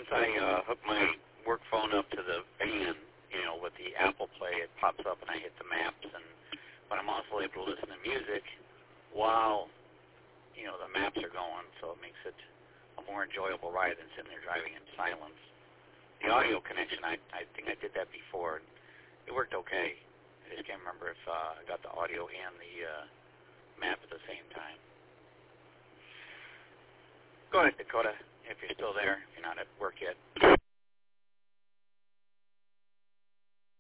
since I hook my work phone up to the van, with the Apple Play, it pops up and I hit the maps, but I'm also able to listen to music while, the maps are going, so it makes it a more enjoyable ride than sitting there driving in silence. The audio connection, I think I did that before. It worked okay. I just can't remember if I got the audio and the map at the same time. Go ahead, Dakota, if you're still there, if you're not at work yet.